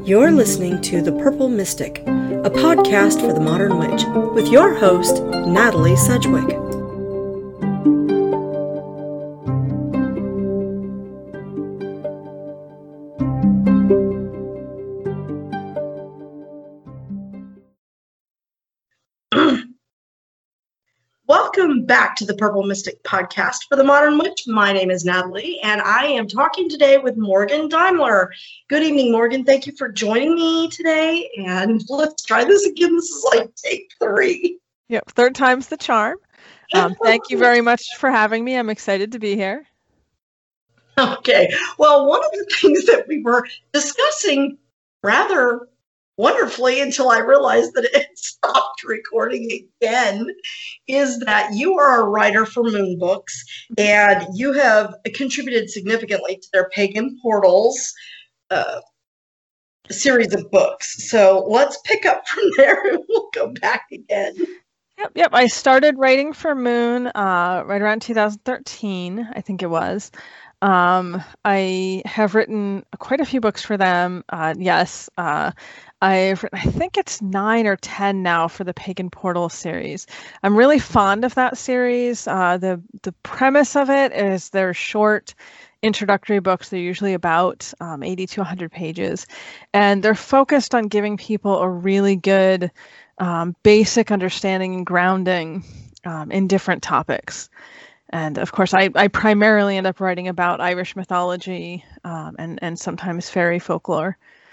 You're listening to The Purple Mystic, a podcast for the modern witch, with your host, Natalie Sedgwick. Welcome back to the Purple Mystic podcast for the modern witch. My name is Natalie, and I am talking today with Morgan Daimler. Good evening, Morgan. Thank you for joining me today, and let's try this again. This is like take 3. Yep, third time's the charm. Thank you very much for having me. I'm excited to be here. Okay. Well, one of the things that we were discussing rather wonderfully until I realized that it stopped recording again is that you are a writer for Moon Books, and you have contributed significantly to their Pagan Portals series of books. So let's pick up from there and we'll go back again. Yep. I started writing for Moon right around 2013, I think it was. I have written quite a few books for them. I've written, I think it's 9 or 10 now for the Pagan Portal series. I'm really fond of that series. The premise of it is they're short introductory books. They're usually about 80 to 100 pages, and they're focused on giving people a really good basic understanding and grounding in different topics. And of course, I primarily end up writing about Irish mythology and sometimes fairy folklore.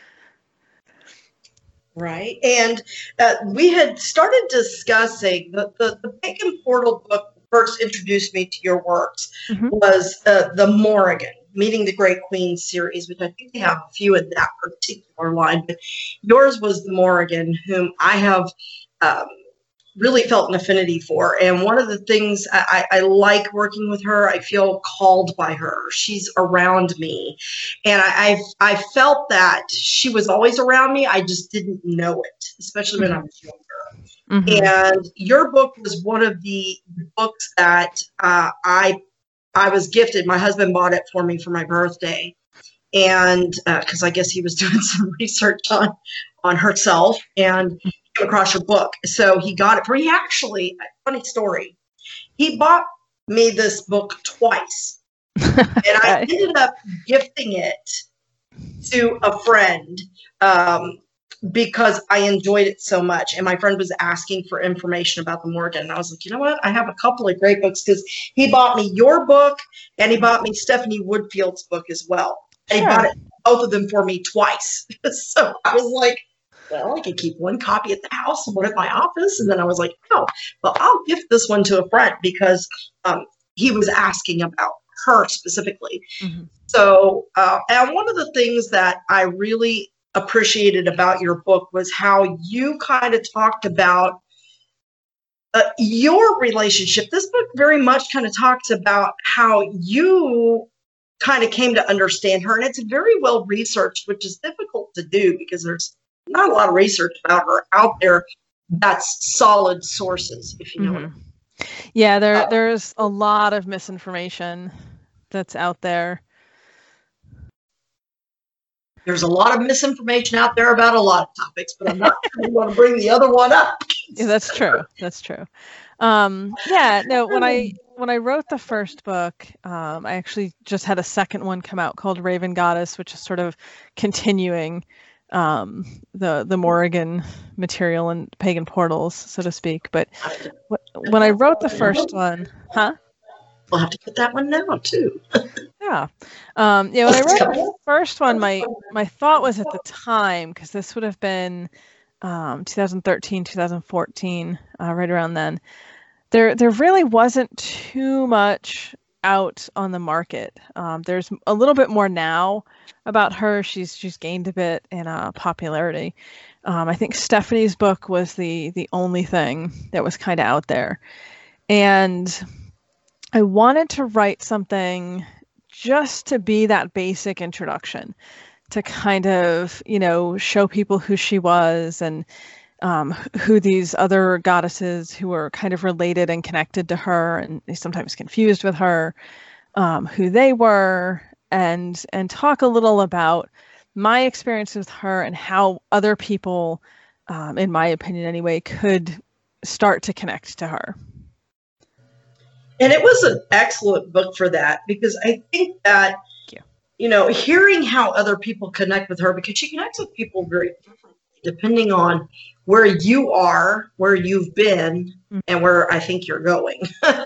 Right. And we had started discussing the Pagan Portal book that first introduced me to your works was the Morrigan, Meeting the Great Queen series, which I think they have a few in that particular line. But yours was the Morrigan, whom I have really felt an affinity for. And one of the things I like working with her, I feel called by her. She's around me. And I felt that she was always around me. I just didn't know it, especially when I was younger. And your book was one of the books that I was gifted. My husband bought it for me for my birthday. And because I guess he was doing some research on herself and came across your book. So he got it for me. Actually, funny story. He bought me this book twice. And I ended up gifting it to a friend because I enjoyed it so much. And my friend was asking for information about the Morrigan. And I was like, you know what? I have a couple of great books because he bought me your book and he bought me Stephanie Woodfield's book as well. And he bought both of them for me twice. So I was like, well, I could keep one copy at the house and one at my office. And then I was like, oh, well, I'll gift this one to a friend because he was asking about her specifically. So, and one of the things that I really appreciated about your book was how you kind of talked about your relationship. This book very much kind of talks about how you kind of came to understand her. And it's very well researched, which is difficult to do because there's not a lot of research about her out there that's solid sources, if you know what I mean. Yeah, there's a lot of misinformation that's out there. There's a lot of misinformation out there about a lot of topics, but I'm not sure we want to bring the other one up. Yeah, that's true. That's true. When I wrote the first book, I actually just had a second one come out called Raven Goddess, which is sort of continuing the Morrigan material and Pagan Portals, so to speak. But when I wrote the first one, We'll have to put that one down too. When I wrote the first one, my thought was at the time, because this would have been 2013, 2014, right around then. There really wasn't too much out on the market. There's a little bit more now about her. She's gained a bit in popularity. I think Stephanie's book was the only thing that was kind of out there. And I wanted to write something just to be that basic introduction, to kind of, show people who she was and who these other goddesses who were kind of related and connected to her and sometimes confused with her, who they were, and talk a little about my experience with her and how other people, in my opinion anyway, could start to connect to her. And it was an excellent book for that, because I think that, hearing how other people connect with her, because she connects with people very differently depending on where you are, where you've been, and where I think you're going.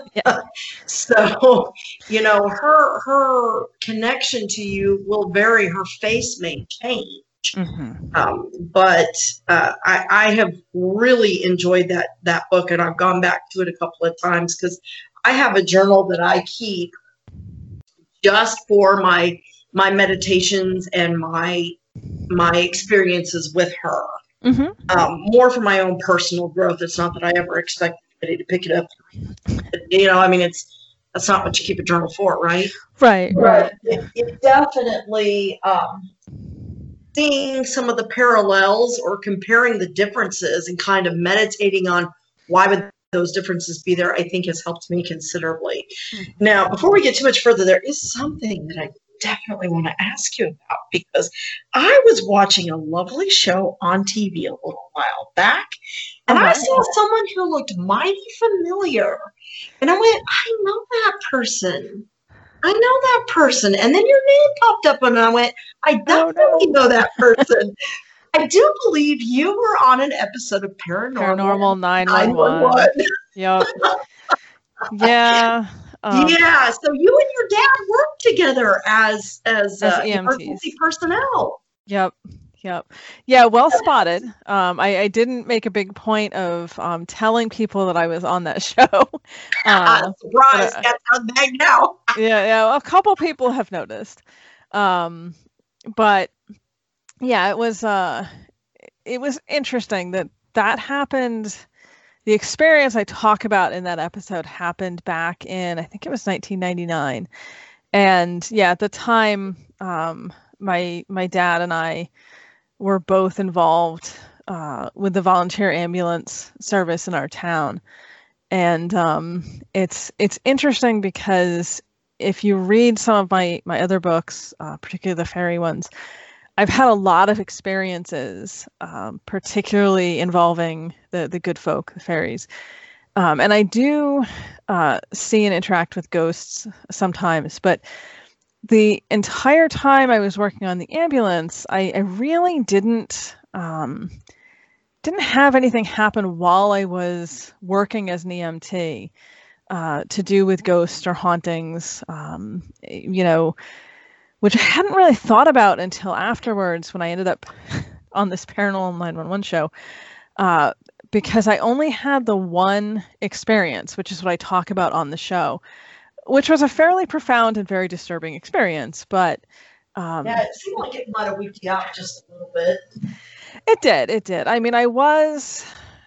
So, her connection to you will vary. Her face may change. But I have really enjoyed that book, and I've gone back to it a couple of times, because I have a journal that I keep just for my meditations and my experiences with her. More for my own personal growth. It's not that I ever expect anybody to pick it up. That's not what you keep a journal for, right? Right. It definitely, seeing some of the parallels or comparing the differences and kind of meditating on why would those differences be there, I think has helped me considerably. Now, before we get too much further, there is something that I definitely want to ask you about, because I was watching a lovely show on TV a little while back, and I saw someone who looked mighty familiar, and I went, I know that person. And then your name popped up, and I went, I definitely know that person. I do believe you were on an episode of Paranormal 911. Yep. Yeah. Yeah. So you and your dad worked together as emergency personnel. Yep. Yeah. Well spotted. I didn't make a big point of telling people that I was on that show. Surprise! That's on bag now. Yeah. A couple people have noticed. But yeah, it was interesting that happened. The experience I talk about in that episode happened back in, I think it was 1999. And yeah, at the time, my dad and I were both involved with the volunteer ambulance service in our town. And it's interesting because if you read some of my other books, particularly the fairy ones, I've had a lot of experiences, particularly involving the good folk, the fairies. And I do see and interact with ghosts sometimes, but the entire time I was working on the ambulance, I really didn't have anything happen while I was working as an EMT to do with ghosts or hauntings, which I hadn't really thought about until afterwards when I ended up on this Paranormal 911 show, because I only had the one experience, which is what I talk about on the show, which was a fairly profound and very disturbing experience. But yeah, it seemed like it might have weaked you out just a little bit. It did. I mean, I was,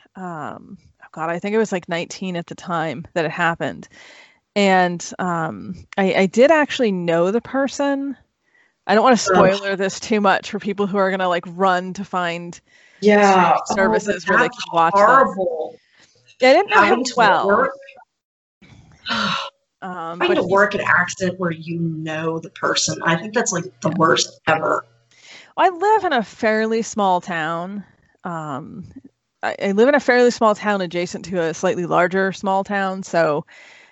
I think it was like 19 at the time that it happened. And I did actually know the person. I don't want to spoiler this too much for people who are going to like run to find services where they can watch horrible. Yeah, I didn't know him well. Trying to work an accident where you know the person. I think that's like the worst ever. I live in a fairly small town. I live in a fairly small town adjacent to a slightly larger small town. So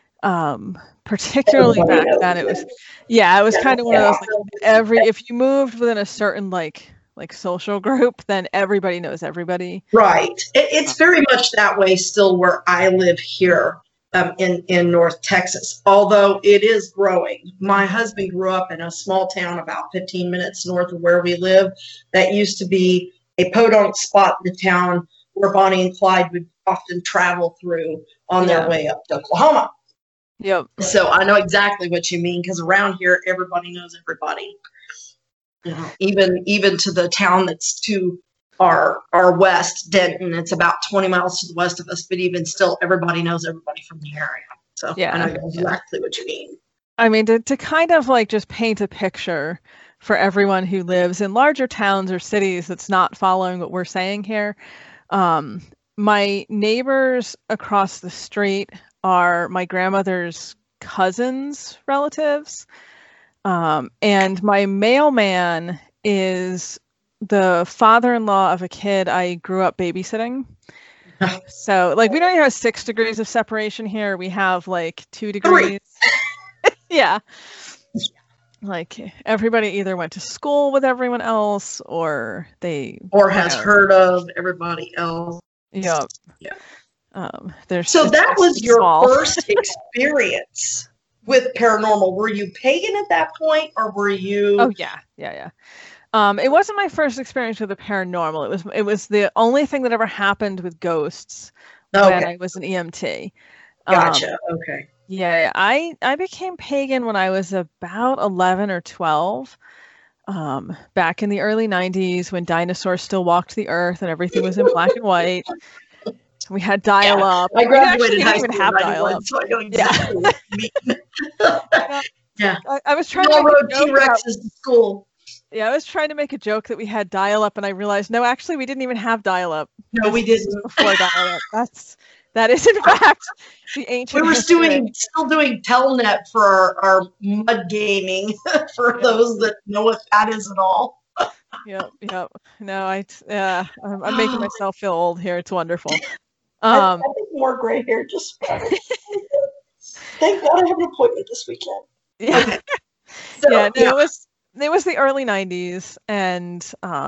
particularly back then, it was kind of one of those, like, if you moved within a certain like social group, then everybody knows everybody. Right. It's very much that way still where I live here in North Texas, although it is growing. My husband grew up in a small town about 15 minutes north of where we live that used to be a podunk spot in the town where Bonnie and Clyde would often travel through on their way up to Oklahoma. Yep. So I know exactly what you mean, because around here, everybody knows everybody. You know, even to the town that's to our west, Denton. It's about 20 miles to the west of us, but even still, everybody knows everybody from the area. So I know exactly what you mean. I mean, to kind of like just paint a picture for everyone who lives in larger towns or cities that's not following what we're saying here. My neighbors across the street are my grandmother's cousins' relatives. And my mailman is the father-in-law of a kid I grew up babysitting. So, like, we don't even have 6 degrees of separation here. We have, like, 2 degrees. Yeah. Like, everybody either went to school with everyone else or has heard of everybody else. Yep. Yeah. So that was your first experience with paranormal. Were you pagan at that point, or were you? Oh, yeah. It wasn't my first experience with the paranormal. It was the only thing that ever happened with ghosts when I was an EMT. Gotcha. Okay. Yeah, I became pagan when I was about 11 or 12. Back in the early 90s when dinosaurs still walked the earth and everything was in black and white. We had dial-up. I graduated high school. We didn't even have dial-up. So I know exactly what you mean. Yeah. I was trying to rode T-Rexes to school. Yeah, I was trying to make a joke that we had dial-up, and I realized, no, actually, we didn't even have dial-up. No, we didn't. Before dial-up. That is, in fact, the ancient. We were still doing Telnet for our mud gaming. For those that know what that is at all. Yep. No, I'm making myself feel old here. It's wonderful. I think more gray hair just. Thank God I have an appointment this weekend. Yeah. It was the early 90s, and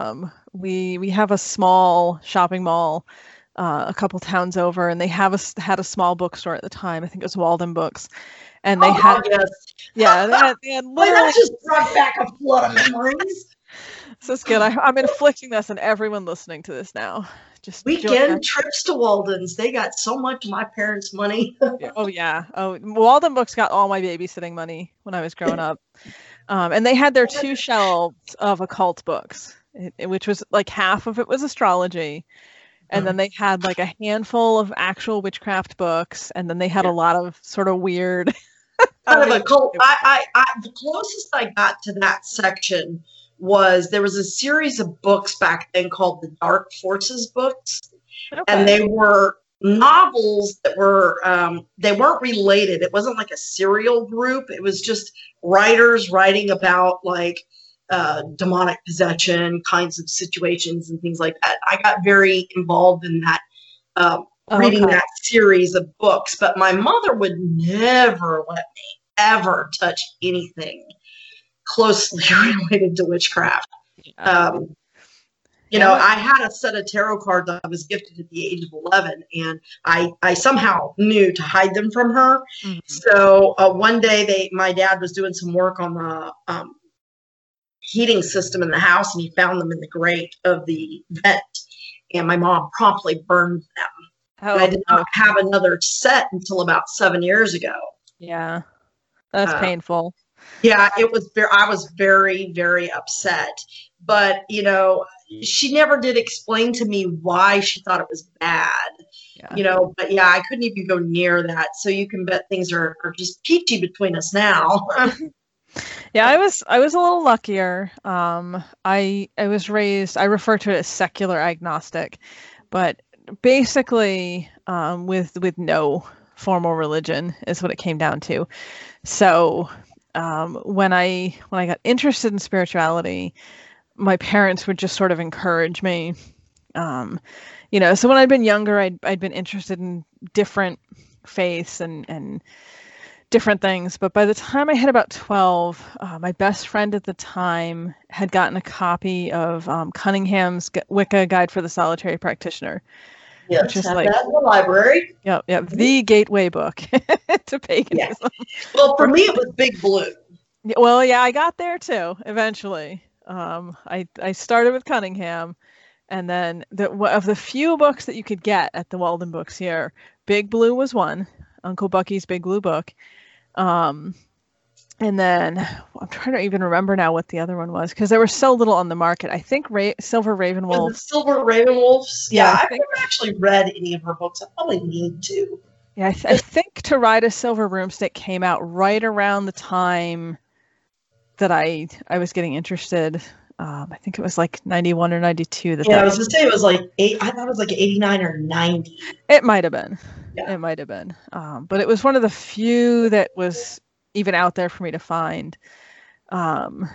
we have a small shopping mall a couple towns over, and they had a small bookstore at the time. I think it was Walden Books, and they had they had literally. That just brought back a flood of memories. So it's good. I'm inflicting this on everyone listening to this now. Just weekend trips to Walden's. They got so much of my parents' money. Oh yeah. Oh, Walden Books got all my babysitting money when I was growing up. And they had their 2 shelves of occult books, which was like half of it was astrology. And then they had like a handful of actual witchcraft books. And then they had a lot of sort of weird. Kind of occult. The closest I got to that section was there was a series of books back then called the Dark Forces books. Okay. And they were novels that were, they weren't related. It wasn't like a serial group. It was just writers writing about like demonic possession kinds of situations and things like that. I got very involved in that, reading that series of books, but my mother would never let me ever touch anything closely related to witchcraft. You know, I had a set of tarot cards I was gifted at the age of 11, and I somehow knew to hide them from her. Mm-hmm. So one day my dad was doing some work on the heating system in the house, and he found them in the grate of the vent, and my mom promptly burned them. Oh, I did not have another set until about 7 years ago. Yeah, that's painful. Yeah, it was. I was very, very upset. But, you know, she never did explain to me why she thought it was bad. Yeah. You know, but yeah, I couldn't even go near that. So you can bet things are just peachy between us now. Yeah, I was a little luckier. I was raised, I refer to it as secular agnostic, but basically with no formal religion is what it came down to. So when I got interested in spirituality, my parents would just sort of encourage me. You know, so when I'd been younger, I'd been interested in different faiths and different things. But by the time I hit about 12, my best friend at the time had gotten a copy of Cunningham's Wicca Guide for the Solitary Practitioner. Yes, which is like that in the library. Yep, the gateway book to paganism. Yeah. Well, for me, it was Big Blue. Well, yeah, I got there too eventually. I started with Cunningham, and then of the few books that you could get at the Walden Books here, Big Blue was one, Uncle Bucky's Big Blue book. And then I'm trying to even remember now what the other one was, because there was so little on the market. I think Silver Ravenwolf. Silver Ravenwolves. Yeah, I've never actually read any of her books. I probably need to. Yeah, I think To Ride a Silver Broomstick came out right around the time that I was getting interested. I think it was like 91 or 92. I was going to say it was like I thought it was like 89 or 90. It might have been. Yeah. It might have been. But it was one of the few that was even out there for me to find.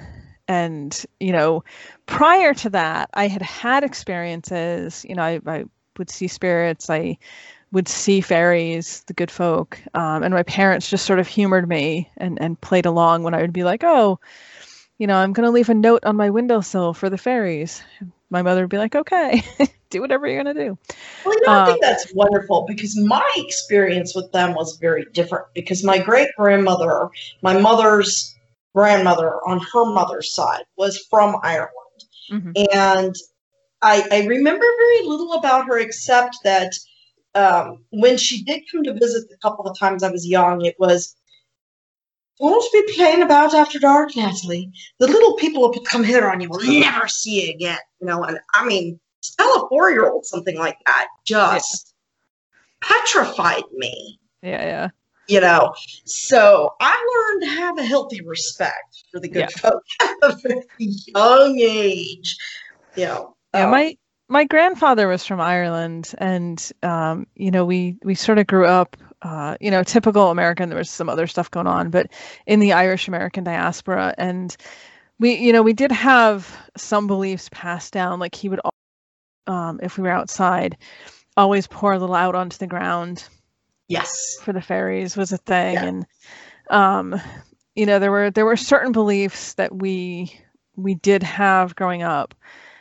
And, you know, prior to that, I had had experiences, you know, I would see spirits, I would see fairies, the good folk, and my parents just sort of humored me and played along when I would be like, oh, you know, I'm going to leave a note on my windowsill for the fairies. My mother would be like, okay, do whatever you're going to do. Well, you know, I think that's wonderful, because my experience with them was very different, because my great-grandmother, my mother's grandmother on her mother's side, was from Ireland. Mm-hmm. And I remember very little about her, except that when she did come to visit the couple of times I was young, it was, "Don't be playing about after dark, Natalie. The little people who come hither on you will never see you again." You know, and I mean, tell a 4-year-old something like that just petrified me. Yeah. You know, so I learned to have a healthy respect for the good folk at a very young age. You know, my grandfather was from Ireland, and you know, we sort of grew up, you know, typical American. There was some other stuff going on, but in the Irish American diaspora, and we did have some beliefs passed down. Like he would, if we were outside, always pour a little out onto the ground. Yes, for the fairies was a thing, and you know, there were certain beliefs that we did have growing up.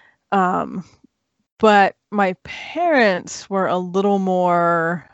But my parents were a little more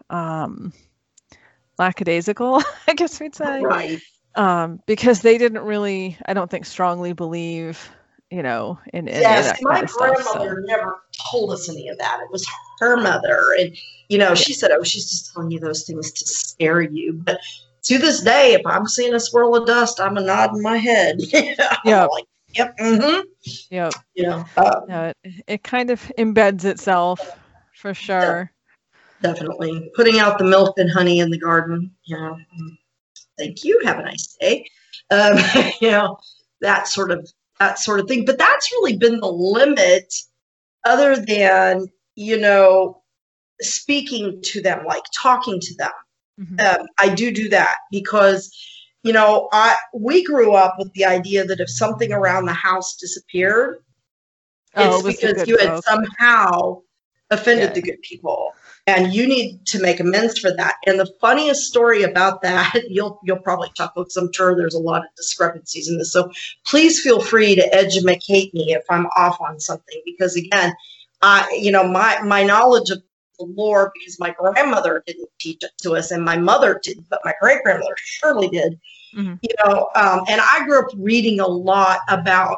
lackadaisical, I guess we'd say. Right. Because they didn't really, I don't think, strongly believe, you know, in that my kind of stuff. Grandmother never told us any of that. It was her mother. And, you know, she said, "Oh, she's just telling you those things to scare you." But to this day, if I'm seeing a swirl of dust, I'm nodding my head. Yeah. Like, yep. Mm-hmm. Yep. You know, it kind of embeds itself for sure. Definitely. Putting out the milk and honey in the garden. You know, thank you. Have a nice day. You know, that sort of thing. But that's really been the limit, other than, you know, speaking to them, like talking to them. Mm-hmm. I do that because, you know, we grew up with the idea that if something around the house disappeared, it's because you had somehow offended the good people, and you need to make amends for that. And the funniest story about that, you'll probably chuckle, because I'm sure there's a lot of discrepancies in this. So please feel free to educate me if I'm off on something, because again, you know, my knowledge of the lore, because my grandmother didn't teach it to us, and my mother didn't, but my great grandmother surely did. Mm-hmm. You know, and I grew up reading a lot about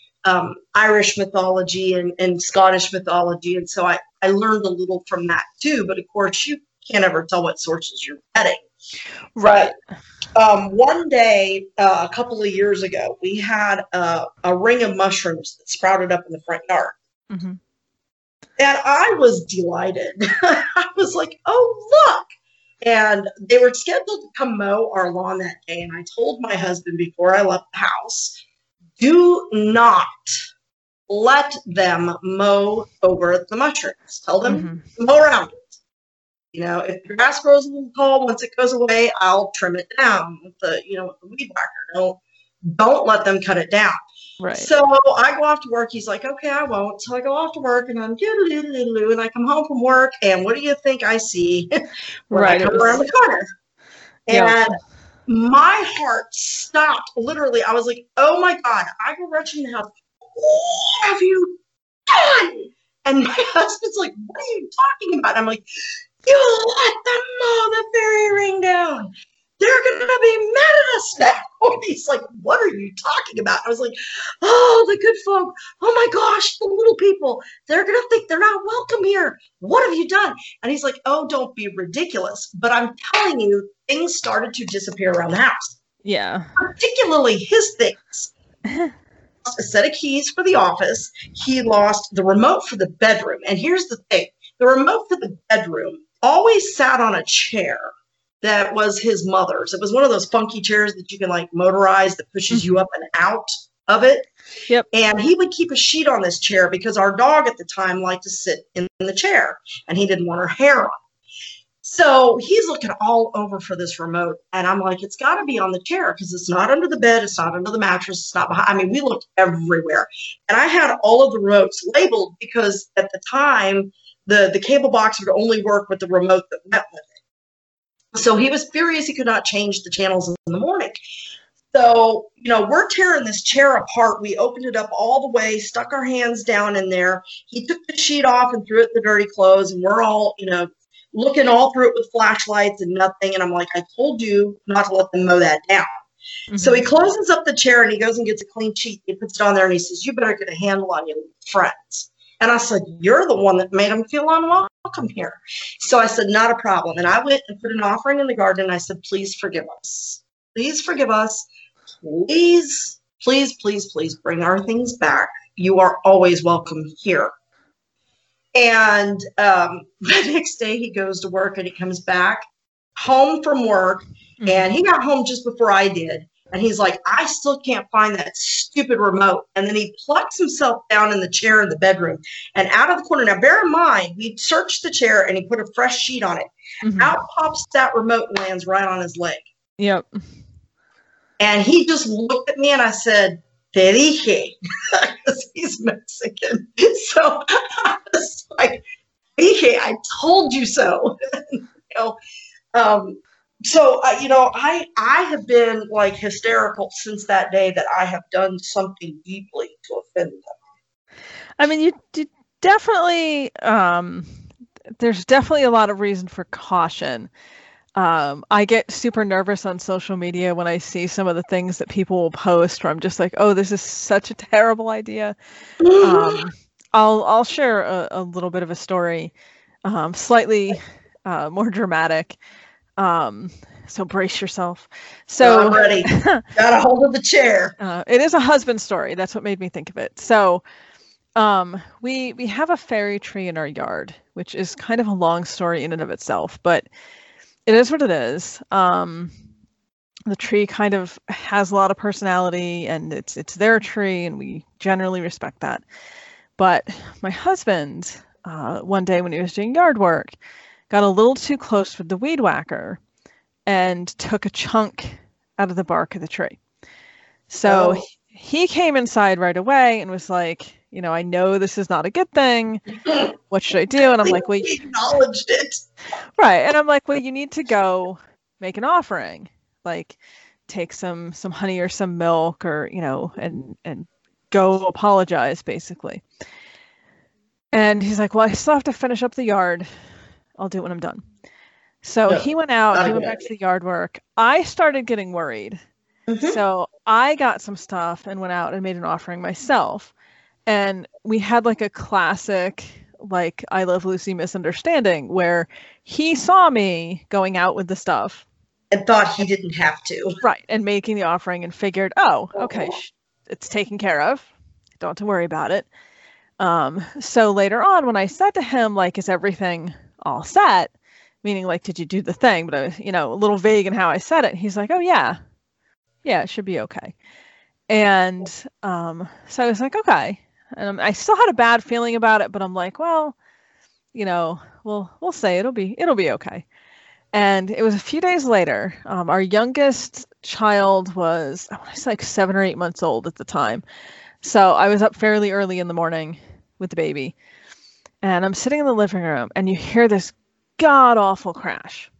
Irish mythology and Scottish mythology, and so I learned a little from that too. But of course, you can't ever tell what sources you're getting. Right. But, one day, a couple of years ago, we had a ring of mushrooms that sprouted up in the front yard. Mm-hmm. And I was delighted. I was like, "Oh, look." And they were scheduled to come mow our lawn that day. And I told my husband before I left the house, do not let them mow over the mushrooms. Tell them to mow around it. You know, if your grass grows a little tall, once it goes away, I'll trim it down with the weed whacker. Don't let them cut it down. Right. So I go off to work. He's like, "Okay, I won't." So I go off to work, and I'm doodle-doodle-doodle, and I come home from work, and what do you think I see when I come around the corner? And my heart stopped. Literally, I was like, "Oh my God!" I go rushing in the house. "What have you done?" And my husband's like, "What are you talking about?" I'm like, "You let them mow the fairy ring down. They're going to be mad at us now." And he's like, "What are you talking about?" I was like, "Oh, the good folk. Oh my gosh, the little people. They're going to think they're not welcome here. What have you done?" And he's like, "Oh, don't be ridiculous. But I'm telling you, things started to disappear around the house." Yeah. Particularly his things. A set of keys for the office. He lost the remote for the bedroom. And here's the thing. The remote for the bedroom always sat on a chair that was his mother's. It was one of those funky chairs that you can like motorize that pushes you up and out of it. Yep. And he would keep a sheet on this chair because our dog at the time liked to sit in the chair, and he didn't want her hair on. So he's looking all over for this remote. And I'm like, it's got to be on the chair because it's not under the bed. It's not under the mattress. It's not behind. I mean, we looked everywhere. And I had all of the remotes labeled because at the time, the cable box would only work with the remote that went with it. So he was furious he could not change the channels in the morning. So, we're tearing this chair apart. We opened it up all the way, stuck our hands down in there. He took the sheet off and threw it in the dirty clothes. And we're all, looking all through it with flashlights and nothing. And I'm like, I told you not to let them mow that down. Mm-hmm. So he closes up the chair and he goes and gets a clean sheet. He puts it on there and he says, you better get a handle on your friends. And I said, you're the one that made them feel unwelcome here. So I said, not a problem. And I went and put an offering in the garden. And I said, please forgive us. Please forgive us. Please, please, please, please bring our things back. You are always welcome here. And the next day he goes to work and he comes back home from work. And he got home just before I did. And he's like, I still can't find that stupid remote. And then he plucks himself down in the chair in the bedroom and out of the corner. Now, bear in mind, we searched the chair and he put a fresh sheet on it. Mm-hmm. Out pops that remote and lands right on his leg. Yep. And he just looked at me and I said, te dije, because he's Mexican. So I was like, dije, I told you so. So, I have been like hysterical since that day that I have done something deeply to offend them. I mean, you definitely, there's definitely a lot of reason for caution. I get super nervous on social media when I see some of the things that people will post where I'm just like, oh, this is such a terrible idea. I'll share a little bit of a story, slightly more dramatic. So brace yourself. So I'm ready. Got a hold of the chair. It is a husband story. That's what made me think of it. So we have a fairy tree in our yard, which is kind of a long story in and of itself, but it is what it is. The tree kind of has a lot of personality and it's their tree and we generally respect that. But my husband, one day when he was doing yard work, got a little too close with the weed whacker and took a chunk out of the bark of the tree. So he came inside right away and was like, I know this is not a good thing. What should I do? And I'm like, well, he acknowledged it. Right. And I'm like, well, you need to go make an offering, like take some honey or some milk or, and go apologize basically. And he's like, well, I still have to finish up the yard. I'll do it when I'm done. So he went out, he went back to the yard work. I started getting worried. Mm-hmm. So I got some stuff and went out and made an offering myself. And we had like a classic, like I Love Lucy misunderstanding where he saw me going out with the stuff. And thought he didn't have to. Right. And making the offering and figured, oh, okay, it's taken care of. Don't have to worry about it. So later on when I said to him, like, is everything all set? Meaning like, did you do the thing? But I was, a little vague in how I said it. He's like, oh yeah, it should be okay. And so I was like, okay. And I still had a bad feeling about it, but I'm like, well, we'll say it'll be okay. And it was a few days later. Our youngest child was, I want to say like 7 or 8 months old at the time. So I was up fairly early in the morning with the baby. And I'm sitting in the living room and you hear this god awful crash.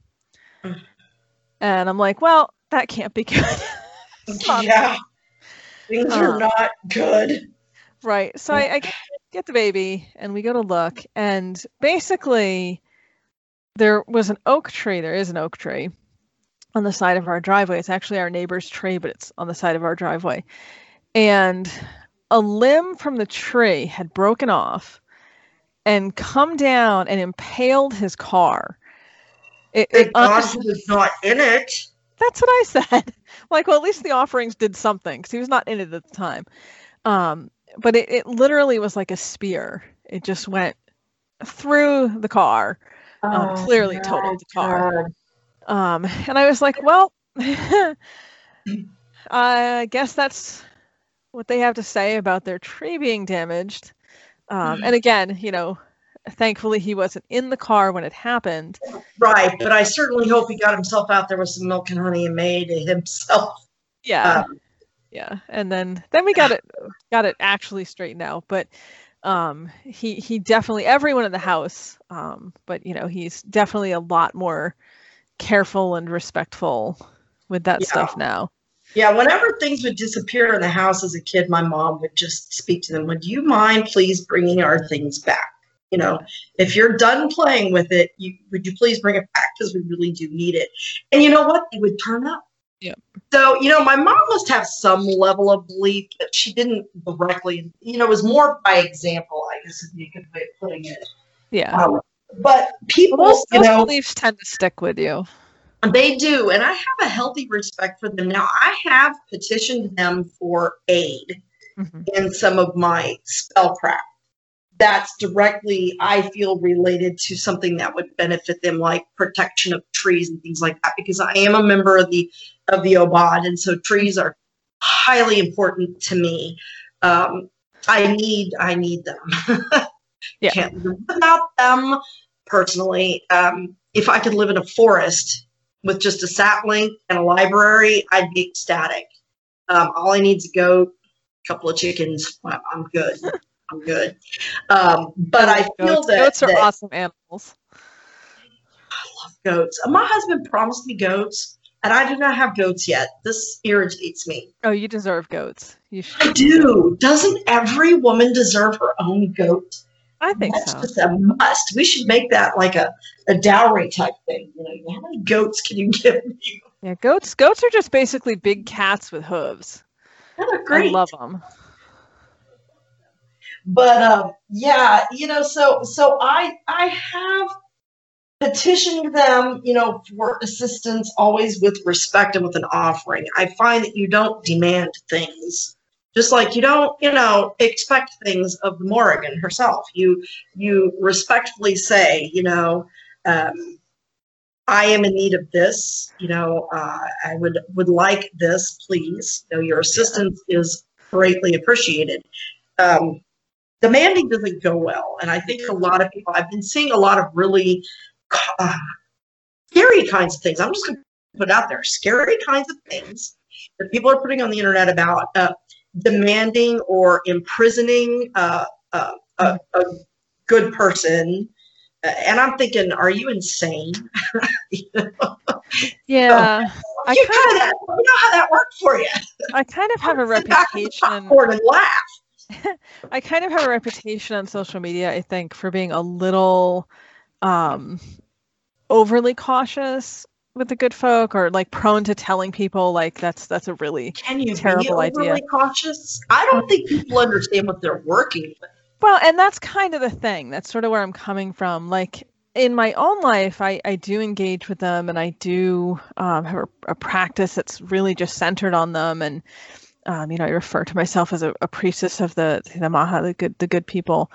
And I'm like, well, that can't be good. Yeah. Things are not good. Right. So I get the baby and we go to look. And basically, there was an oak tree. There is an oak tree on the side of our driveway. It's actually our neighbor's tree, but it's on the side of our driveway. And a limb from the tree had broken off and come down and impaled his car. Thank God he was not in it. That's what I said. Like, well, at least the offerings did something because he was not in it at the time. But it literally was like a spear. It just went through the car, clearly totaled the car. And I was like, well, I guess that's what they have to say about their tree being damaged. And again, Thankfully, he wasn't in the car when it happened. Right, but I certainly hope he got himself out there with some milk and honey and made it himself. Yeah, yeah, and then we got it actually straightened out. But he definitely, everyone in the house, but he's definitely a lot more careful and respectful with that stuff now. Yeah, whenever things would disappear in the house as a kid, my mom would just speak to them. Would you mind please bringing our things back? If you're done playing with it, would you please bring it back, because we really do need it. And you know what? They would turn up. Yeah. So, my mom must have some level of belief, but she didn't directly, it was more by example, I guess would be a good way of putting it. Yeah. But people, those beliefs tend to stick with you. They do. And I have a healthy respect for them. Now, I have petitioned them for aid in some of my spellcraft. That's directly, I feel, related to something that would benefit them, like protection of trees and things like that, because I am a member of the OBOD, and so trees are highly important to me. I need them. Yeah. Can't live without them personally. If I could live in a forest with just a sapling and a library, I'd be ecstatic. All I need is a goat, a couple of chickens. I'm good. I'm good. But I feel that goats are awesome animals. I love goats. My husband promised me goats, and I do not have goats yet. This irritates me. Oh, you deserve goats. You should. I do. Doesn't every woman deserve her own goat? I think That's so. Just a must. We should make that like a dowry type thing. How many goats can you give me? Yeah, goats are just basically big cats with hooves. They're great. I love them. But yeah, so I have petitioned them, for assistance, always with respect and with an offering. I find that you don't demand things, just like you don't, expect things of Morrigan herself. You respectfully say, I am in need of this. I would like this, please. Your assistance is greatly appreciated. Demanding doesn't go well. And I think a lot of people, I've been seeing a lot of really scary kinds of things. I'm just going to put it out there, scary kinds of things that people are putting on the internet about demanding or imprisoning a good person. And I'm thinking, are you insane? Yeah. You know how that worked for you. I kind of have a reputation. And laugh. I kind of have a reputation on social media, I think, for being a little overly cautious with the good folk, or like prone to telling people like that's a really terrible idea. Can you be overly cautious? I don't think people understand what they're working with. Well, and that's kind of the thing. That's sort of where I'm coming from. Like in my own life, I do engage with them, and I do have a practice that's really just centered on them. And I refer to myself as a priestess of the Maha, the good people.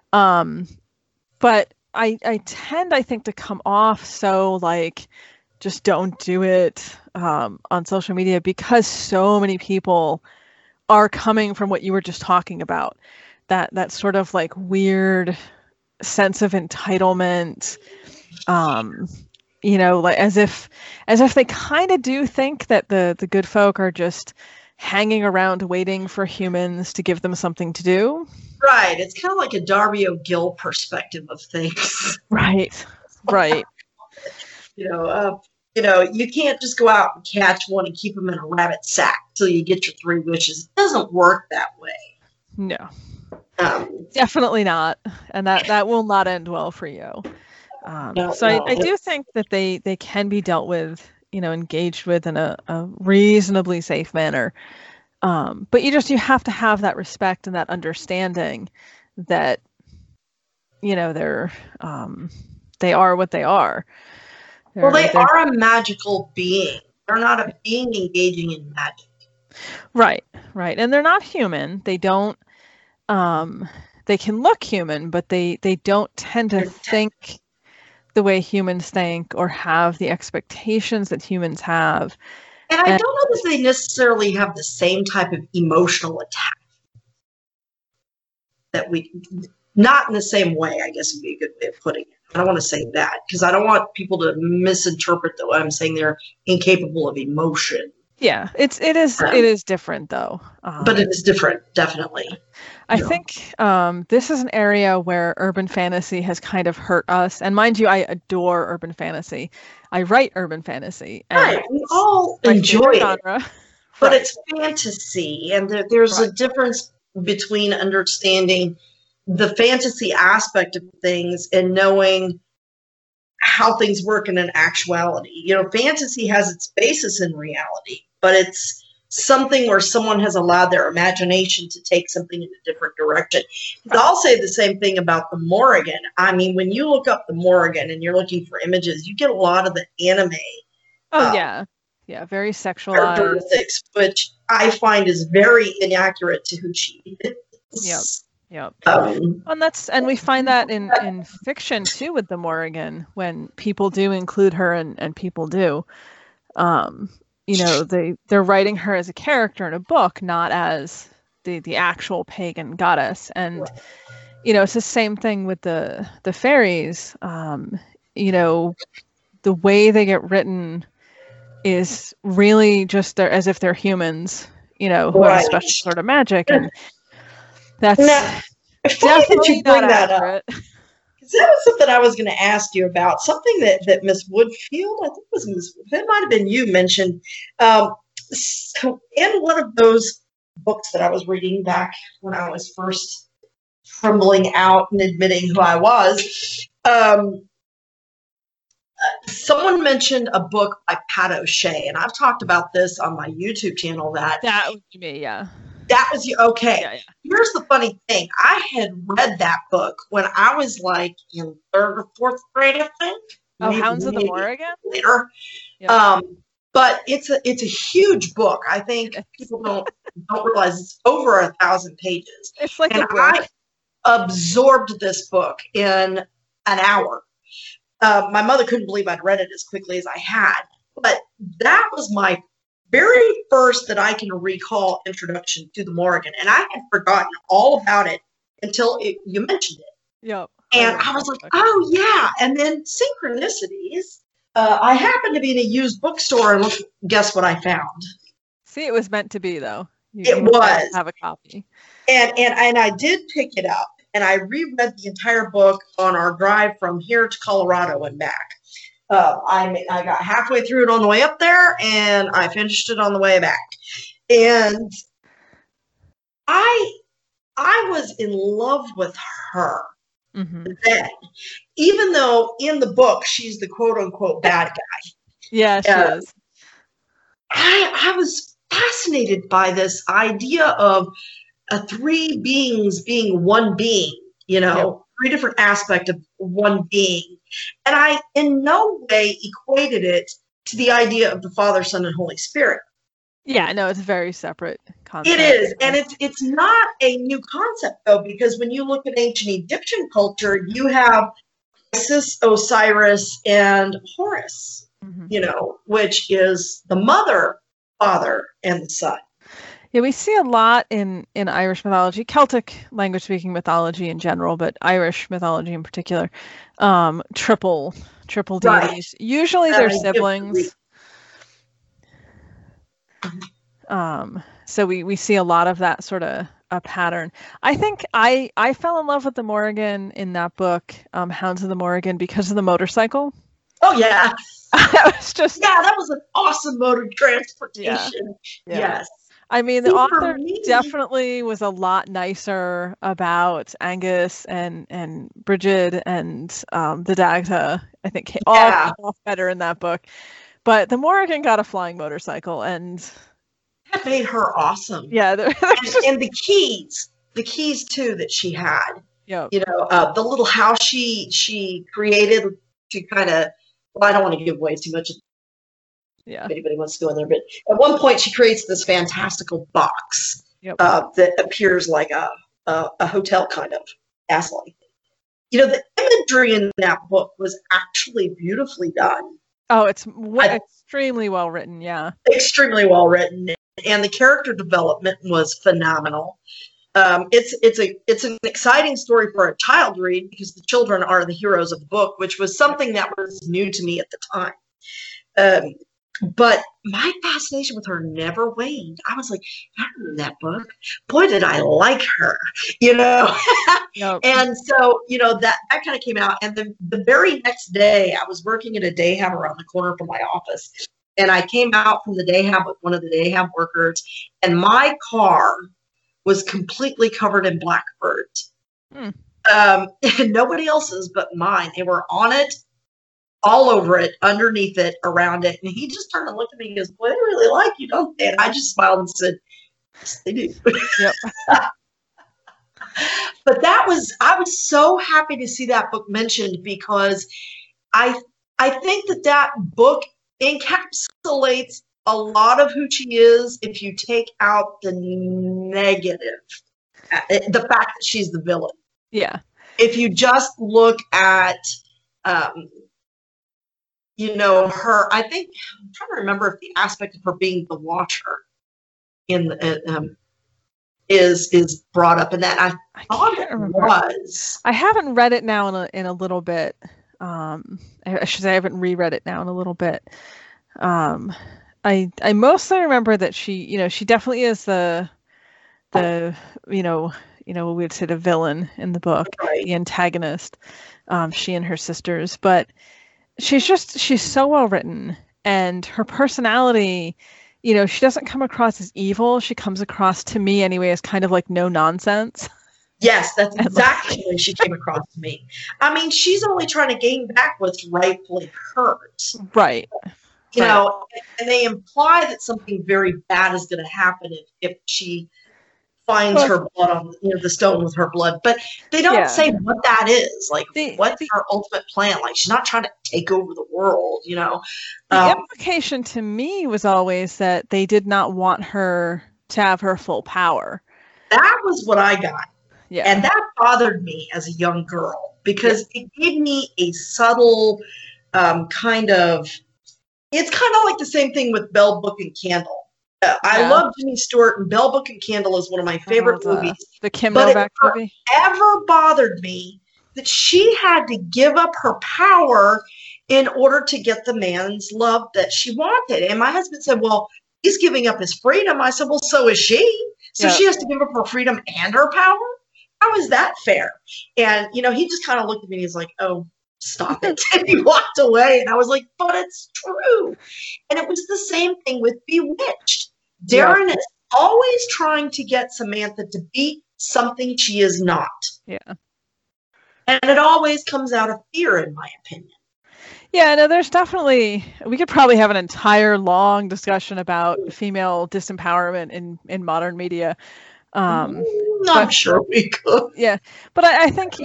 But I tend, I think, to come off so like, just don't do it on social media, because so many people are coming from what you were just talking about, that sort of like weird sense of entitlement, like as if they kind of do think that the good folk are just hanging around waiting for humans to give them something to do. Right. It's kind of like a Darby O'Gill perspective of things. Right. You can't just go out and catch one and keep them in a rabbit sack till you get your 3 wishes. It doesn't work that way. No. Definitely not. And that will not end well for you. I do think that they can be dealt with, engaged with in a reasonably safe manner. But you have to have that respect and that understanding that, they're they are what they are. They are a magical being. They're not a being engaging in magic. Right. And they're not human. They don't, they can look human, but they don't tend to think the way humans think or have the expectations that humans have. And I don't know if they necessarily have the same type of emotional attachment that not in the same way, I guess would be a good way of putting it. I don't want to say that because I don't want people to misinterpret that I'm saying they're incapable of emotion. Yeah, it is different though. But it is different, definitely. I think this is an area where urban fantasy has kind of hurt us. And mind you, I adore urban fantasy. I write urban fantasy. And right, we all enjoy it. Genre. But it's fantasy, and there's a difference between understanding the fantasy aspect of things and knowing how things work in an actuality. You know, fantasy has its basis in reality, but it's something where someone has allowed their imagination to take something in a different direction. I'll say the same thing about the Morrigan. I mean, when you look up the Morrigan and you're looking for images, you get a lot of the anime. Oh, yeah, very sexualized. Which I find is very inaccurate to who she is. Yep. And we find that in fiction too with the Morrigan, when people do include her and people do. You know, they're writing her as a character in a book, not as the actual pagan goddess. And you know, it's the same thing with the fairies. You know, the way they get written is really just as if they're humans, you know, who have special sort of magic, and that's definitely not accurate. That was something I was going to ask you about. Something that Miss Woodfield, I think it was Miss, it might have been you, mentioned. So in one of those books that I was reading back when I was first trembling out and admitting who I was, someone mentioned a book by Pat O'Shea, and I've talked about this on my YouTube channel. That would be me, yeah. That was you. Okay. Yeah. Here's the funny thing. I had read that book when I was like in 3rd or 4th grade, I think. Hounds of the Morrigan? Later. Yeah. But it's a huge book. I think people don't realize it's over 1,000 pages. It's like a book. I absorbed this book in an hour. My mother couldn't believe I'd read it as quickly as I had. But that was my very first that I can recall introduction to the Morrigan, and I had forgotten all about it until you mentioned it. Yep. And I was like, oh yeah. And then synchronicities. I happened to be in a used bookstore, and guess what I found? See, it was meant to be, though. It was. Have a copy. And I did pick it up, and I reread the entire book on our drive from here to Colorado and back. I got halfway through it on the way up there, and I finished it on the way back. And I was in love with her then, even though in the book she's the quote unquote bad guy. Yeah, she is. I was fascinated by this idea of 3 beings being one being. You know, 3 different aspects of one being. And I in no way equated it to the idea of the Father, Son, and Holy Spirit. Yeah, no, it's a very separate concept. It is. And it's not a new concept, though, because when you look at ancient Egyptian culture, you have Isis, Osiris, and Horus, you know, which is the mother, father, and the son. Yeah, we see a lot in Irish mythology, Celtic language-speaking mythology in general, but Irish mythology in particular. Triple deities. Right. Usually they're siblings. So we see a lot of that sort of a pattern. I think I fell in love with the Morrigan in that book, Hounds of the Morrigan, because of the motorcycle. Oh yeah. That was just that was an awesome mode of transportation. Yeah. Yes. I mean, the author definitely was a lot nicer about Angus and Brigid and the Dagda. I think came off better in that book. But the Morrigan got a flying motorcycle, and that made her awesome. Yeah, and the keys too that she had. Yeah, you know, the little house she created to kind of. Well, I don't want to give away too much. Yeah. If anybody wants to go in there, but at one point she creates this fantastical box that appears like a hotel kind of castle. You know, the imagery in that book was actually beautifully done. Oh, it's extremely well written. Yeah, extremely well written, and the character development was phenomenal. It's an exciting story for a child to read because the children are the heroes of the book, which was something that was new to me at the time. But my fascination with her never waned. I was like, I remember that book. Boy, did I like her, Yep. And so, that kind of came out. And then the very next day, I was working at a day hab around the corner from my office. And I came out from the day hab with one of the day hab workers, and my car was completely covered in blackbirds. And nobody else's but mine. They were on it, all over it, underneath it, around it. And he just turned and looked at me and goes, "Boy, they really like you, don't they?" And I just smiled and said, "Yes, they do." Yep. But I was so happy to see that book mentioned because I think that book encapsulates a lot of who she is if you take out the negative, the fact that she's the villain. Yeah. If you just look at, her, I think, I'm trying to remember if the aspect of her being the watcher is brought up in that. I thought it was. I haven't read it now in a little bit. I should say I haven't reread it now in a little bit. I mostly remember that she definitely is the we would say the villain in the book, right. The antagonist, she and her sisters, but she's so well written, and her personality, she doesn't come across as evil. She comes across, to me anyway, as kind of like no nonsense. Yes, that's exactly the way she came across to me. I mean, she's only trying to gain back what's rightfully hers. Right. And they imply that something very bad is going to happen if she finds her blood on the stone with her blood, but they don't say what that is. Like, what's her ultimate plan? Like, she's not trying to take over the world. The implication to me was always that they did not want her to have her full power. That was what I got. Yeah. And that bothered me as a young girl because it gave me a subtle kind of. It's kind of like the same thing with Bell, Book, and Candle. I love Jimmy Stewart, and Bell, Book, and Candle is one of my favorite movies. The Kim Novak movie. Ever bothered me that she had to give up her power in order to get the man's love that she wanted. And my husband said, "Well, he's giving up his freedom." I said, "Well, so is she. So she has to give up her freedom and her power? How is that fair?" And, he just kind of looked at me and he's like, "Oh, stop it." And he walked away. And I was like, but it's true. And it was the same thing with Bewitched. Darren is always trying to get Samantha to be something she is not. Yeah. And it always comes out of fear, in my opinion. Yeah, no, there's definitely, we could probably have an entire long discussion about female disempowerment in modern media. I'm sure we could. Yeah. But I think,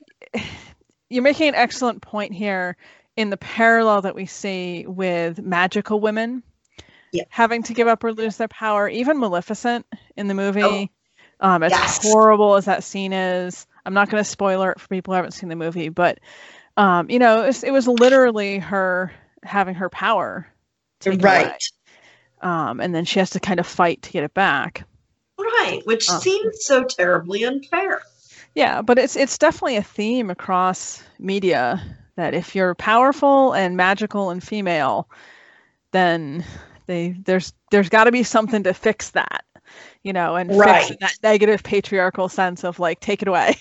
you're making an excellent point here in the parallel that we see with magical women having to give up or lose their power. Even Maleficent in the movie, as horrible as that scene is. I'm not going to spoiler it for people who haven't seen the movie, but it was literally her having her power taken away. And then she has to kind of fight to get it back. Right, which seems so terribly unfair. Yeah, but it's definitely a theme across media that if you're powerful and magical and female, then there's got to be something to fix that, and fix that negative patriarchal sense of like, take it away.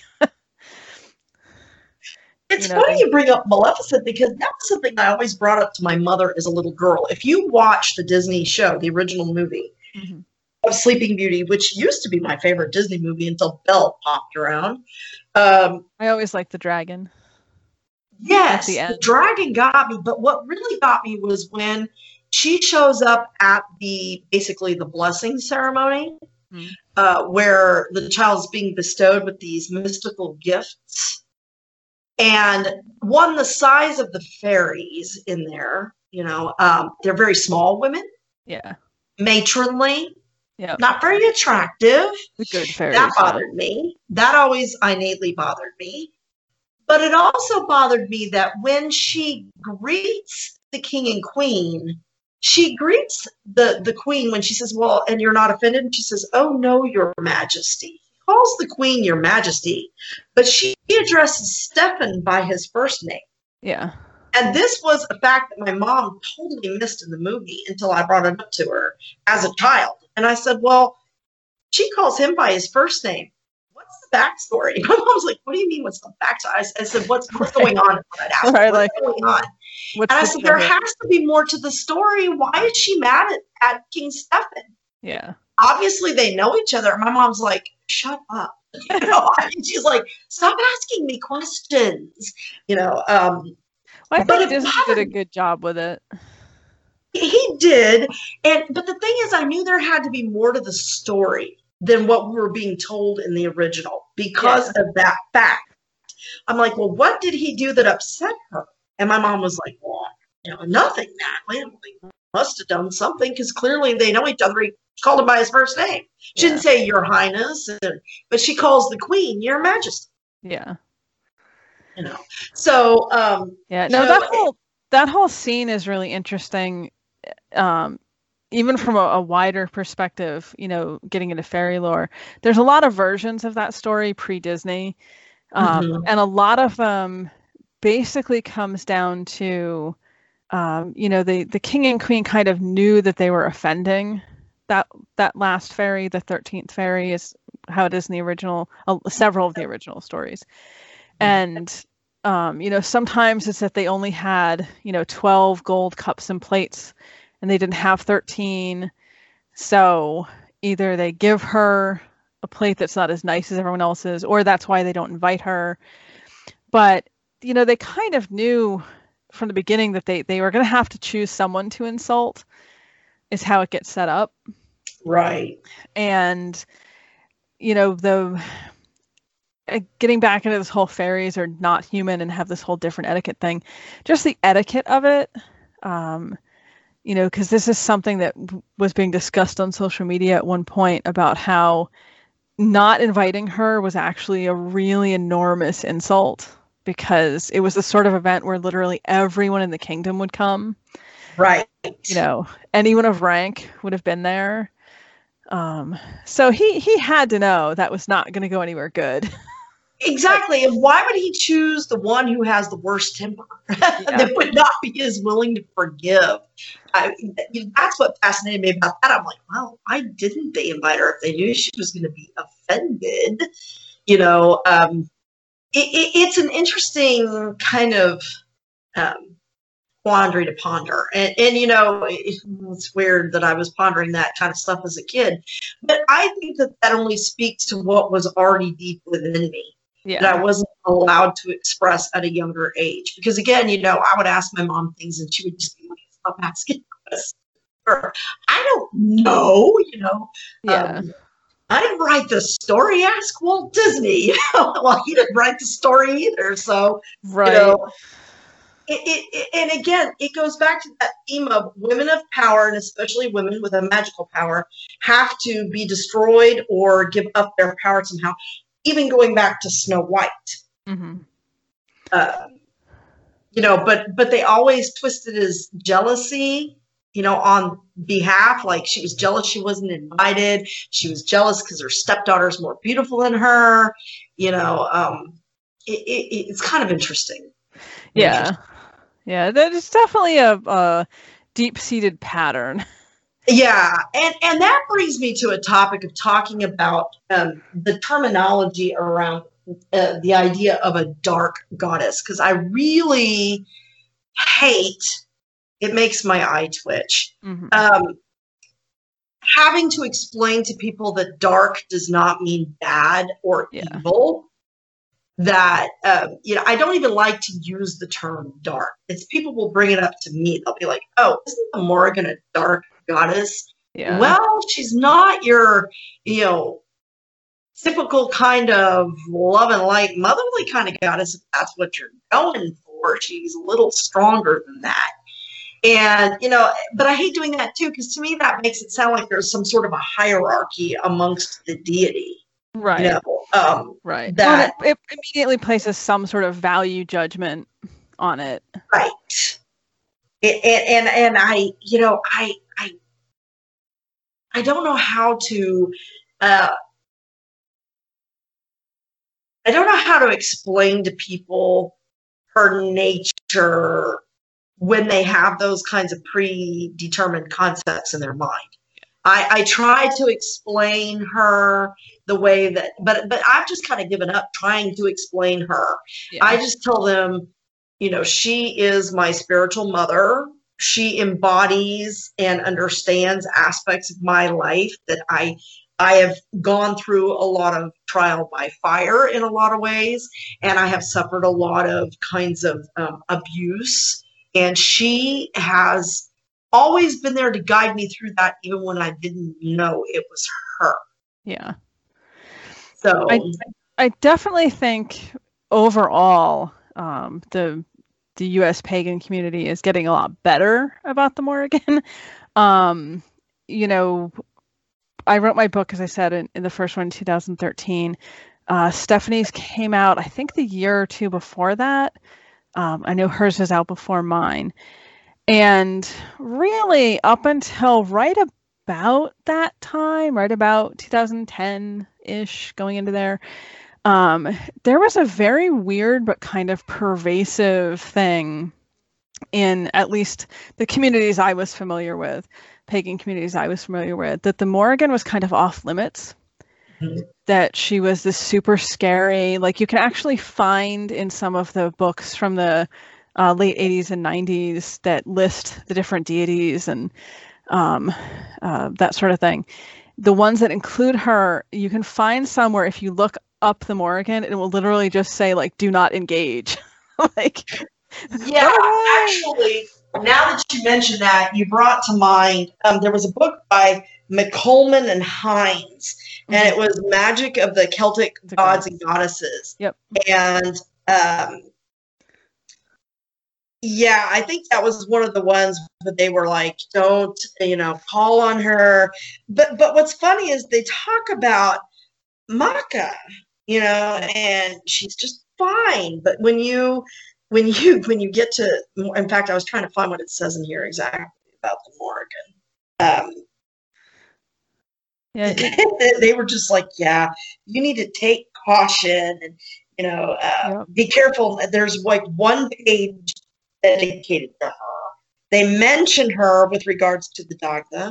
It's funny you bring up Maleficent because that was something I always brought up to my mother as a little girl. If you watch the Disney show, the original movie of Sleeping Beauty, which used to be my favorite Disney movie until Belle popped around. I always liked the dragon. Yes, the dragon got me, but what really got me was when she shows up at basically the blessing ceremony, where the child is being bestowed with these mystical gifts. And one, the size of the fairies in there, they're very small women. Yeah. Matronly. Yeah. Not very attractive. The good fairies. That bothered me. That always innately bothered me. But it also bothered me that when she greets the king and queen, she greets the queen when she says, "Well, and you're not offended?" And she says, "Oh, no, your majesty." calls the queen Your Majesty, but she addresses Stefan by his first name. Yeah. And this was a fact that my mom totally missed in the movie until I brought it up to her as a child. And I said, well, she calls him by his first name. What's the backstory? My mom's like, what do you mean what's the backstory? I said, what's going on? What's going on? And I said, there has to be more to the story. Why is she mad at King Stefan? Yeah. Obviously, they know each other. My mom's like, shut up. You know, she's like, stop asking me questions. You know, I think Disney did a good job with it. He did. But the thing is, I knew there had to be more to the story than what we were being told in the original because of that fact. I'm like, well, what did he do that upset her? And my mom was like, well, you know, nothing, Natalie. I'm like, must have done something because clearly they know each other. He called him by his first name. She didn't say Your Highness, but she calls the Queen Your Majesty. Yeah. You know, so that whole scene is really interesting, even from a wider perspective. You know, getting into fairy lore, there's a lot of versions of that story pre-Disney, and a lot of them basically comes down to, you know, the king and queen kind of knew that they were offending that last fairy. The 13th fairy is how it is in the original, several of the original stories. And, you know, sometimes it's that they only had, you know, 12 gold cups and plates and they didn't have 13. So either they give her a plate that's not as nice as everyone else's, or that's why they don't invite her. But, you know, they kind of knew from the beginning that they were going to have to choose someone to insult, is how it gets set up. Right. And, you know, getting back into this whole fairies are not human and have this whole different etiquette thing, just the etiquette of it, you know, because this is something that was being discussed on social media at one point about how not inviting her was actually a really enormous insult, because it was the sort of event where literally everyone in the kingdom would come. Right. You know, anyone of rank would have been there. So he had to know that was not going to go anywhere good. Exactly. And why would he choose the one who has the worst temper that would not be as willing to forgive? That's what fascinated me about that. I'm like, well, why didn't they invite her if they knew she was going to be offended? You know, it's an interesting kind of quandary to ponder. And you know, it's weird that I was pondering that kind of stuff as a kid. But I think that only speaks to what was already deep within me. Yeah. That I wasn't allowed to express at a younger age. Because again, you know, I would ask my mom things and she would just be like, stop asking questions. Or, I don't know, you know. Yeah. I didn't write the story. Ask Walt Disney. Well, he didn't write the story either. So, right. You know, and again, it goes back to that theme of women of power, and especially women with a magical power, have to be destroyed or give up their power somehow. Even going back to Snow White, you know, but they always twisted as jealousy, you know, on behalf, like she was jealous she wasn't invited. She was jealous because her stepdaughter is more beautiful than her. You know, it's kind of interesting. Yeah, yeah, that is definitely a deep-seated pattern. Yeah, and that brings me to a topic of talking about the terminology around the idea of a dark goddess, because I really hate, it makes my eye twitch, having to explain to people that dark does not mean bad or evil. That, you know, I don't even like to use the term dark. It's people will bring it up to me. They'll be like, oh, isn't the Morrigan a dark goddess? Yeah. Well, she's not your, you know, typical kind of love and light, motherly kind of goddess, if that's what you're going for. She's a little stronger than that. And, you know, but I hate doing that too, because to me that makes it sound like there's some sort of a hierarchy amongst the deity. Right. You know, right. That well, it immediately places some sort of value judgment on it. Right. And I, you know, I don't know how to I don't know how to explain to people her nature when they have those kinds of predetermined concepts in their mind. I try to explain her the way that, but I've just kind of given up trying to explain her. Yeah. I just tell them, you know, she is my spiritual mother. She embodies and understands aspects of my life that I have gone through a lot of trial by fire in a lot of ways, and I have suffered a lot of kinds of abuse. And she has always been there to guide me through that, even when I didn't know it was her. Yeah. So I definitely think overall, the U.S. pagan community is getting a lot better about the Morrigan. You know, I wrote my book, as I said, in the first one in 2013. Stephanie's came out, I think, the year or two before that. I know hers was out before mine. And really, up until right about that time, right about 2010-ish, going into there, there was a very weird but kind of pervasive thing in at least the communities I was familiar with, pagan communities I was familiar with, that the Morrigan was kind of off limits. Mm-hmm. That she was this super scary, like you can actually find in some of the books from the late 80s and 90s that list the different deities and that sort of thing. The ones that include her, you can find somewhere if you look up the Morrigan, it will literally just say like, do not engage. Like, yeah, actually, now that you mentioned that, you brought to mind, there was a book by McColman and Hines, and it was Magic of the Celtic Gods and Goddesses. Yep. And yeah, I think that was one of the ones that they were like, don't, you know, call on her. But what's funny is they talk about Macha, you know, and she's just fine. But when you get to, in fact, I was trying to find what it says in here exactly about the Morrigan. Yeah, they were just like, yeah, you need to take caution and, you know, be careful. There's like one page dedicated to her. They mentioned her with regards to the Dagda,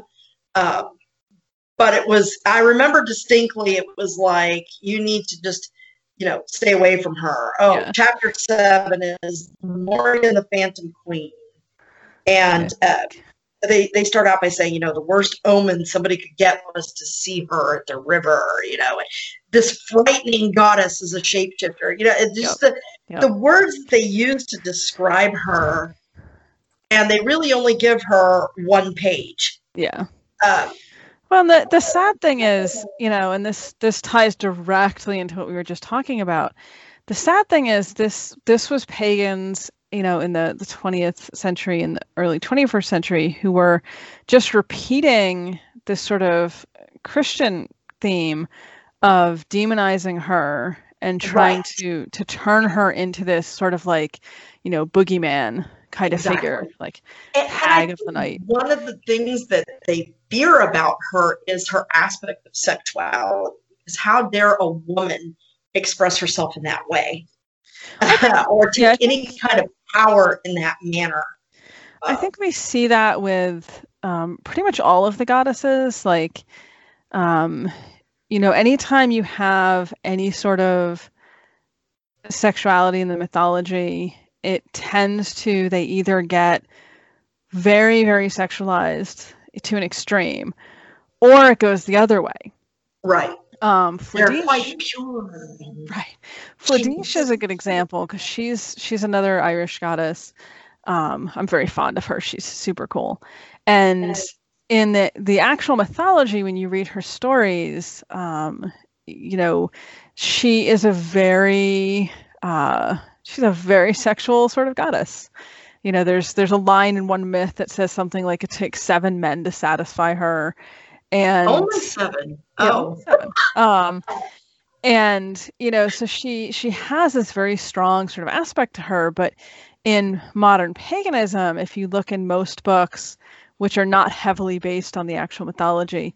but it was, I remember distinctly, it was like, you need to just, you know, stay away from her. Oh, yeah. Chapter 7 is Morrigan the Phantom Queen. And they start out by saying, you know, the worst omen somebody could get was to see her at the river, you know, and this frightening goddess is a shapeshifter. You know, it's just the words that they use to describe her, and they really only give her one page. Yeah. Well, the sad thing is, you know, and this ties directly into what we were just talking about. The sad thing is this was pagans, you know, in the 20th century and the early 21st century who were just repeating this sort of Christian theme of demonizing her and trying to turn her into this sort of like, you know, boogeyman kind of figure, like hag of the night. One of the things that they fear about her is her aspect of sexuality. Is how dare a woman express herself in that way, or take any kind of power in that manner. I think we see that with pretty much all of the goddesses. Like, you know, anytime you have any sort of sexuality in the mythology, it tends to, they either get very, very sexualized to an extreme, or it goes the other way. Right. They're quite pure. Right. Fladish is a good example because she's another Irish goddess. I'm very fond of her. She's super cool. And in the actual mythology, when you read her stories, you know, she is a very sexual sort of goddess. You know, there's a line in one myth that says something like it takes 7 men to satisfy her. And only 7. Oh. 7. And, you know, so she has this very strong sort of aspect to her, but in modern paganism, if you look in most books, which are not heavily based on the actual mythology,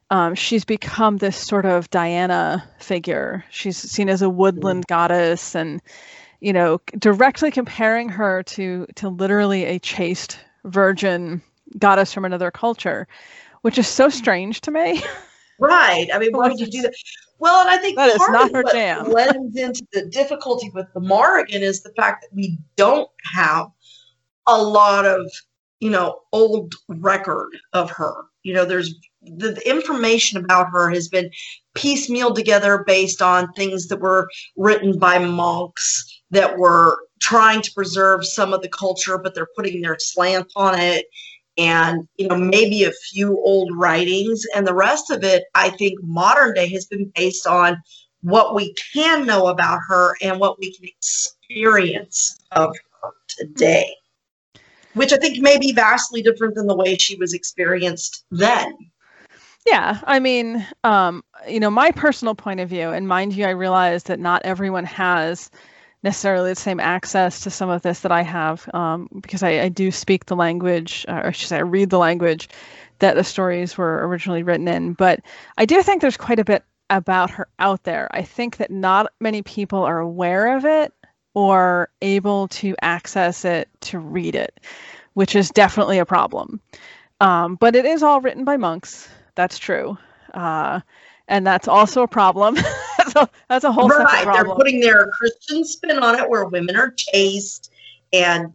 she's become this sort of Diana figure. She's seen as a woodland goddess, and directly comparing her to literally a chaste virgin goddess from another culture, which is so strange to me. Right. I mean, why would you do that? Well, and I think that is not her what jam. Lends into the difficulty with the Morrigan is the fact that we don't have a lot of, old record of her. There's the information about her has been piecemealed together based on things that were written by monks that were trying to preserve some of the culture, but they're putting their slant on it. And, maybe a few old writings, and the rest of it, I think modern day has been based on what we can know about her and what we can experience of her today, which I think may be vastly different than the way she was experienced then. Yeah. I mean, my personal point of view, and mind you, I realize that not everyone has necessarily the same access to some of this that I have, because I do speak the language, or I should say I read the language that the stories were originally written in. But I do think there's quite a bit about her out there. I think that not many people are aware of it or able to access it to read it, which is definitely a problem. But it is all written by monks. That's true. And that's also a problem. That's a whole separate problem. They're putting their Christian spin on it, where women are chaste, and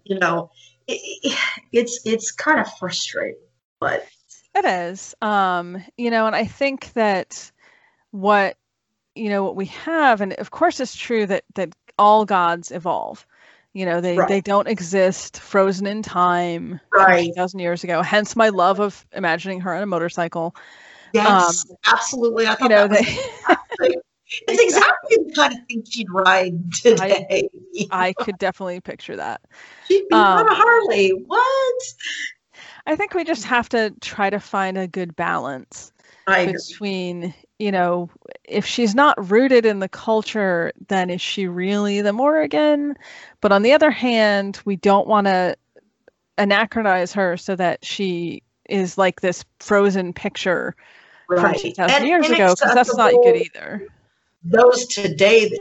it's kind of frustrating, but it is. And I think that what we have, and of course it's true that all gods evolve. They don't exist frozen in time 2,000 years ago. Hence my love of imagining her on a motorcycle. Yes, absolutely. I thought it's exactly the kind of thing she'd ride today. I could definitely picture that. She'd be on a Harley. What? I think we just have to try to find a good balance between, if she's not rooted in the culture, then is she really the Morrigan? But on the other hand, we don't want to anachronize her so that she is like this frozen picture from 2,000 years ago, because that's not good either. Those today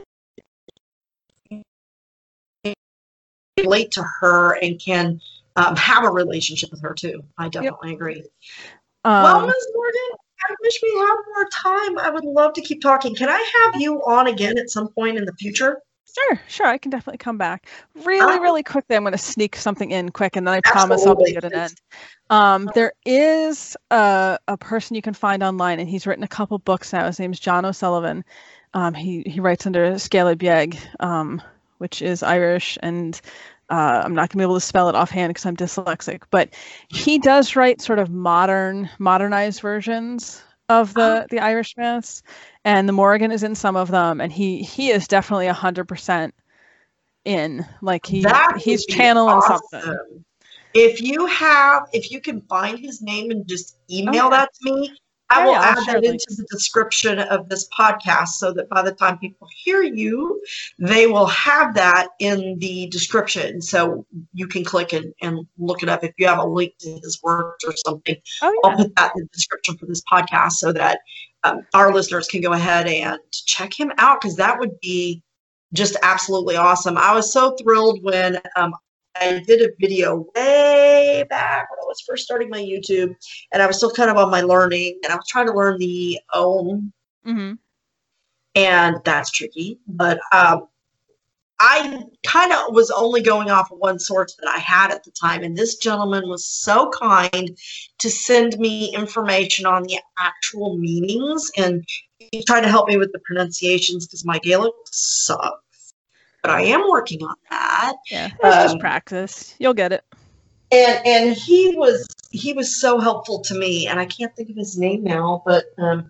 that relate to her and can have a relationship with her too. I definitely agree. Well, Ms. Morgan, I wish we had more time. I would love to keep talking. Can I have you on again at some point in the future? Sure. I can definitely come back. Really quickly, I'm going to sneak something in quick, and then I promise I'll be at an end. There is a person you can find online, and he's written a couple books now. His name's John O'Sullivan. He writes under Scala Beag, which is Irish, and I'm not going to be able to spell it offhand because I'm dyslexic. But he does write sort of modernized versions of the Irish myths, and the Morrigan is in some of them, and he is definitely 100% in. Like he's channeling something. If you can find his name and just email that to me, I will add that into the description of this podcast, so that by the time people hear you, they will have that in the description. So you can click and look it up. If you have a link to his work or something, I'll put that in the description for this podcast, so that our listeners can go ahead and check him out, because that would be just absolutely awesome. I was so thrilled when I did a video way back when I was first starting my YouTube, and I was still kind of on my learning, and I was trying to learn the Om, and that's tricky. But I kind of was only going off of one source that I had at the time, and this gentleman was so kind to send me information on the actual meanings, and he tried to help me with the pronunciations because my Gaelic sucks. But I am working on that. Yeah, it's just practice. You'll get it. And he was so helpful to me, and I can't think of his name now, but oh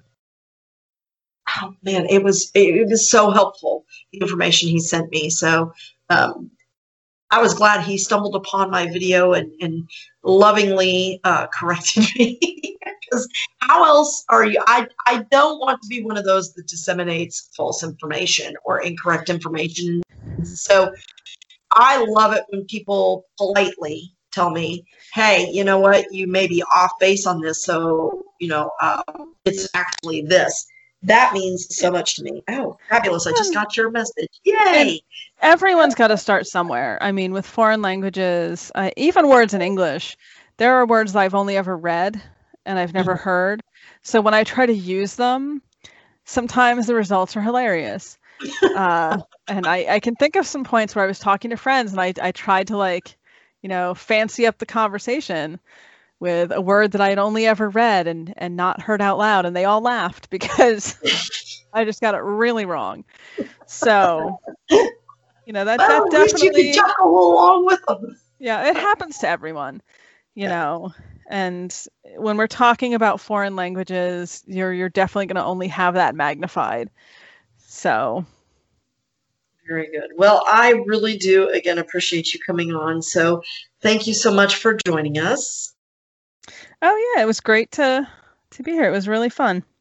man, it was so helpful, the information he sent me. So I was glad he stumbled upon my video and lovingly corrected me. Because how else are you? I don't want to be one of those that disseminates false information or incorrect information. So I love it when people politely tell me, hey, you know what, you may be off base on this, so, it's actually this. That means so much to me. Oh, fabulous. I just got your message. Yay! And everyone's got to start somewhere. I mean, with foreign languages, even words in English, there are words that I've only ever read and I've never heard. So when I try to use them, sometimes the results are hilarious. And I can think of some points where I was talking to friends and I tried to fancy up the conversation with a word that I had only ever read and not heard out loud. And they all laughed because I just got it really wrong. So, that definitely, at least you can chuckle along with them. Yeah, it happens to everyone, and when we're talking about foreign languages, you're definitely going to only have that magnified. So. Very good. Well, I really do, again, appreciate you coming on. So thank you so much for joining us. Oh, yeah, it was great to be here. It was really fun.